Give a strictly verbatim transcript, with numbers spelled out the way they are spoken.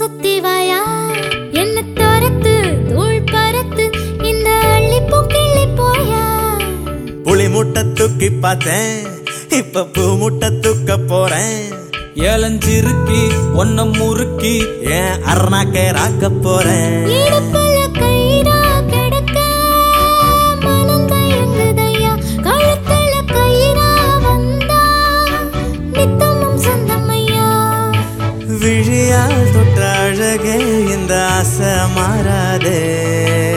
சுத்தி வாயா என்ன தரத்து தூள் பரத்து இந்த அள்ளி பூக்கிள்ளி போயா புளி முட்டை தூக்கி பார்த்தேன் இப்ப பூ முட்டை தூக்க போறேன் ஏலஞ்சிருக்கி ஒன்ன முறுக்கி ஏன் அரணாக்கே ராக்க போறேன் இடுப்புல கயிறா கிடக்க மனம் தயங்குதையா கழுத்துல கயிறா வந்தா நித்தமும் சொந்தமையா விழியால் தொட்ட அழகே இந்த ஆசை மாறாதே